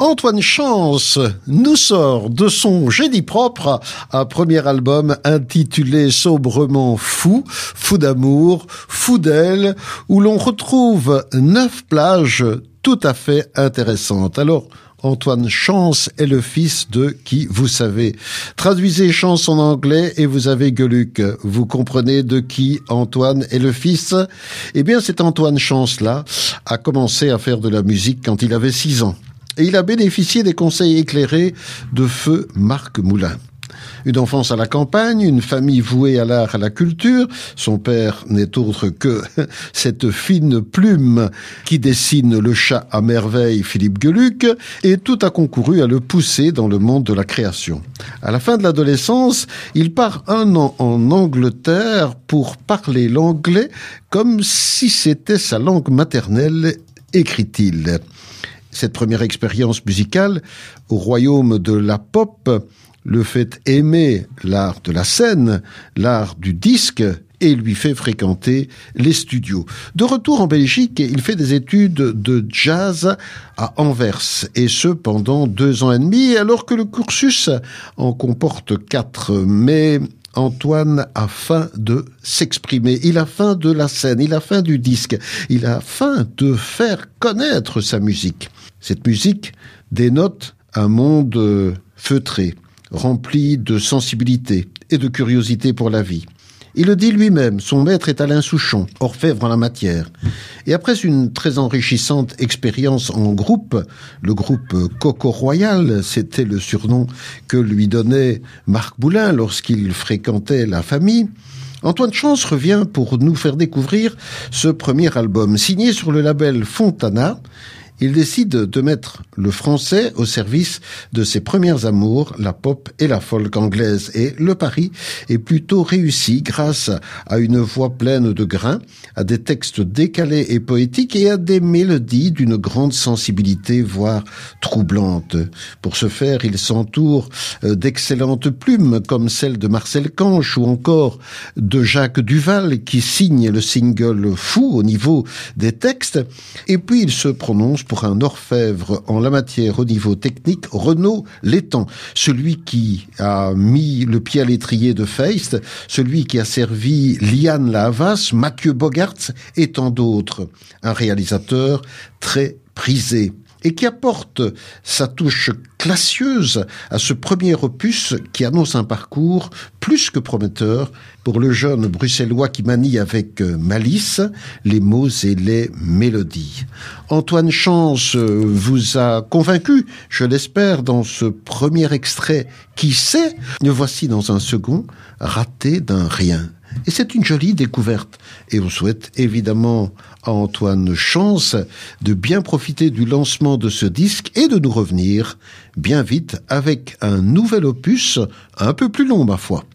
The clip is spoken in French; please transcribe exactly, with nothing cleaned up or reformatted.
Antoine Chance nous sort de son génie propre un premier album intitulé sobrement Fou, Fou d'amour, Fou d'elle, où l'on retrouve neuf plages tout à fait intéressantes. Alors, Antoine Chance est le fils de qui, vous savez. Traduisez Chance en anglais et vous avez Gueuluc. Vous comprenez de qui Antoine est le fils? Eh bien, cet Antoine Chance-là a commencé à faire de la musique quand il avait six ans. Et il a bénéficié des conseils éclairés de feu Marc Moulin. Une enfance à la campagne, une famille vouée à l'art et à la culture. Son père n'est autre que cette fine plume qui dessine le chat à merveille, Philippe Gueuluc, et tout a concouru à le pousser dans le monde de la création. À la fin de l'adolescence, il part un an en Angleterre pour parler l'anglais comme si c'était sa langue maternelle, écrit-il. Cette première expérience musicale au royaume de la pop le fait aimer l'art de la scène, l'art du disque, et lui fait fréquenter les studios. De retour en Belgique, il fait des études de jazz à Anvers, et ce pendant deux ans et demi, alors que le cursus en comporte quatre. Mais Antoine a faim de s'exprimer, il a faim de la scène, il a faim du disque, il a faim de faire connaître sa musique. Cette musique dénote un monde feutré, rempli de sensibilité et de curiosité pour la vie. Il le dit lui-même, son maître est Alain Souchon, orfèvre en la matière. Et après une très enrichissante expérience en groupe, le groupe Coco Royal, c'était le surnom que lui donnait Marc Moulin lorsqu'il fréquentait la famille, Antoine Chance revient pour nous faire découvrir ce premier album. Signé sur le label Fontana, il décide de mettre le français au service de ses premières amours, la pop et la folk anglaise. Et le pari est plutôt réussi grâce à une voix pleine de grains, à des textes décalés et poétiques et à des mélodies d'une grande sensibilité, voire troublante. Pour ce faire, il s'entoure d'excellentes plumes comme celle de Marcel Canche ou encore de Jacques Duval qui signe le single Fou au niveau des textes. Et puis il se prononce pour un orfèvre en la matière au niveau technique, Renaud Létang, celui qui a mis le pied à l'étrier de Feist, celui qui a servi Liane La Havas, Mathieu Bogaerts et tant d'autres. Un réalisateur très prisé et qui apporte sa touche classieuse à ce premier opus qui annonce un parcours plus que prometteur pour le jeune bruxellois qui manie avec malice les mots et les mélodies. Antoine Chance vous a convaincu, je l'espère, dans ce premier extrait. Qui sait? Le voici dans un second, Raté d'un rien. Et c'est une jolie découverte. Et on souhaite évidemment à Antoine Chance de bien profiter du lancement de ce disque et de nous revenir bien vite avec un nouvel opus un peu plus long, ma foi.